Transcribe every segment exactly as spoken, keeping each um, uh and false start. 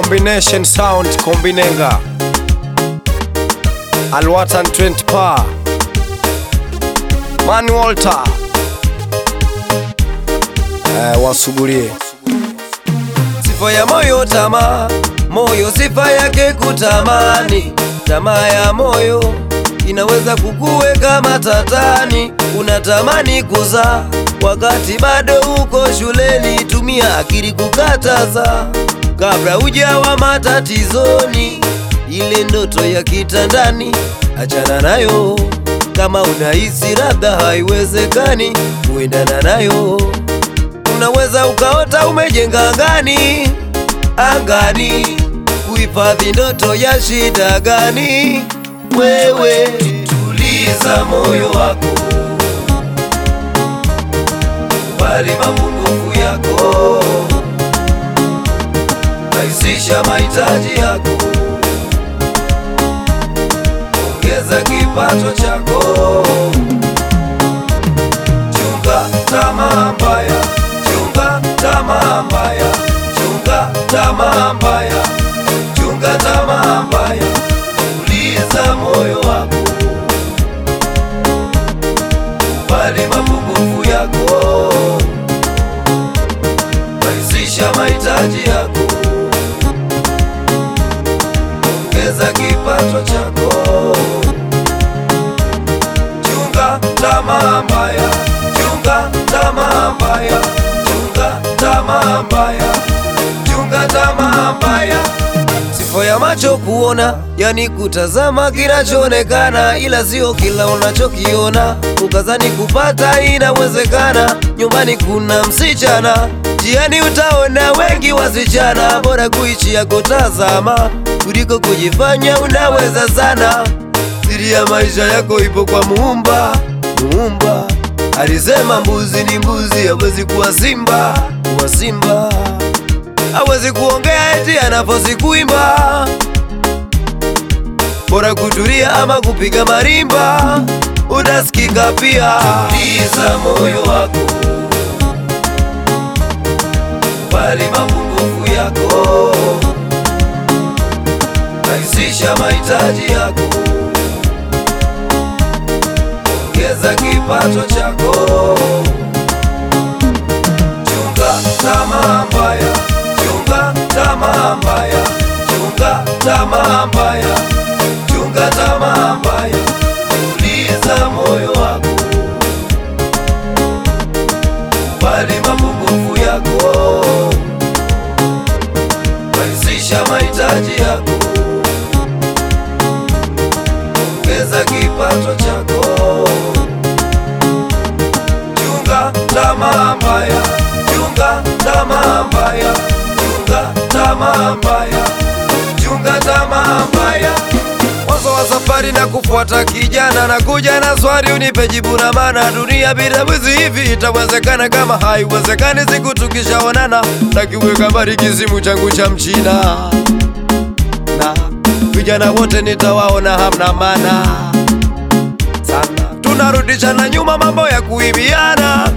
Combination sound kombinenga Alwatan twenty pa Man Walter eh, wasugulie sifa ya moyo tamaa, moyo sifa yake kutamani. Tamaa ya moyo inaweza kukuweka matatani. Unatamani kuzaa wakati bado uko shuleni, tumia akili kukataza kabla hujawa matatizoni. Ile ndoto ya kitandani achana nayo, kama unahisi labda haiwezekani kuendana nayo. Unaweza ukaota umejenga angani, angani, kuhifadhi ndoto ya shida gani? Wewe tuliza moyo wako, kubali mapungufu yako, rahisisha mahitaji yako, ongeza kipato chako. Chunga tamaa mbaya, chunga tamaa mbaya, chunga tamaa mbaya, chunga tamaa mbaya. Tuliza moyo wako, kubali mapungufu yako, rahisisha mahitaji yako, ongeza kipato chako. Chunga tamaa mbaya, chunga tamaa mbaya, chunga tamaa mbaya, chunga tamaa mbaya. Sifa ya macho kuona, yani kutazama kinachoonekana, ila sio kila unachokiona. Ukazani kupata inawezekana, nyumbani kuna msichana, jiani utaona wengi wasichana. Bora kuishi ya kutazama kuliko kujifanya unaweza sana. Siri ya maisha yako ipo kwa Muumba. Muumba alisema mbuzi ni mbuzi, hawezi kuwa simba, kuwa simba. Hawezi kuongea eti anafosi kuimba, bora kutulia ama kupiga marimba, unasikika pia. Tuliza moyo wako, kubali mapungufu yako, rahisisha mahitaji yako, ongeza kipato chako. Chunga tamaa mbaya, chunga tamaa mbaya, chunga tamaa mbaya, chunga tamaa mbaya. Tuliza moyo wako, kubali mapungufu yako, rahisisha mahitaji yako, ongeza kipato chako. Chunga tamaa mbaya, chunga tamaa mbaya, chunga tamaa mbaya, chunga tamaa mbaya. Mwanzo wa safari na kufuata kijana, na kuja na swali unipe jibu na maana. Dunia bila mwizi hivi itawezekana? Kama haiwezekani siku tukishaonana, takiweka mbali kizimu changu cha mchina, na vijana wote nitawaona hamna maana sana. Tunarudishana nyuma mambo ya kuibiana,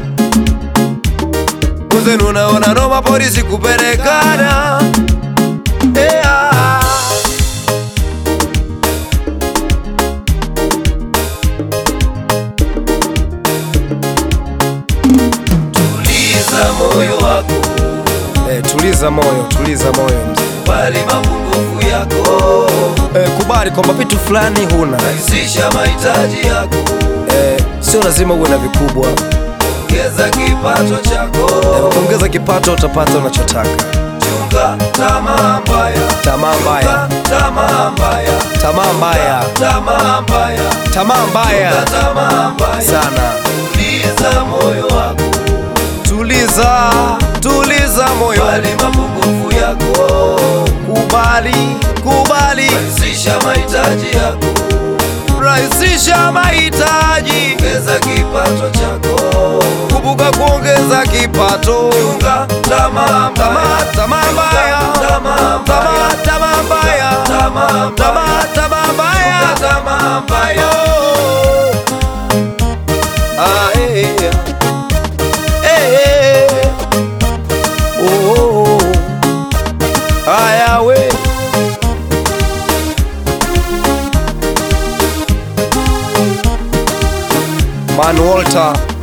kuzenu unaona noma polisi kupelekana. Yeah. Tuliza moyo wako, eh, tuliza moyo, tuliza moyo mzee. kubali mapungufu yako, eh, kubali kwamba vitu fulani huna, rahisisha mahitaji yako, eh, sio lazima uwe na vikubwa, ongeza kipato chako. eh, ongeza kipato utapata unachotaka. Chunga tamaa mbaya, Tamaa mbaya, tamaa mbaya, tamaa mbaya, tamaa mbaya, tamaa mbaya tamaa mbaya sana. Tuliza moyo wako, Tuliza, tuliza moyo, kubali mapungufu yako, kubali, kubali, rahisisha mahitaji yako, rahisisha mahitaji, ongeza kipato chako, kumbuka kuongeza kipato. chunga tamaa mbaya, Tamaa mbaya, tamaa mbaya, tamaa mbaya, tamaa mbaya, tamaa mbaya, tamaa mbaya. ah, eh, eh, eh, oh, oh, oh. Aya we Man Walter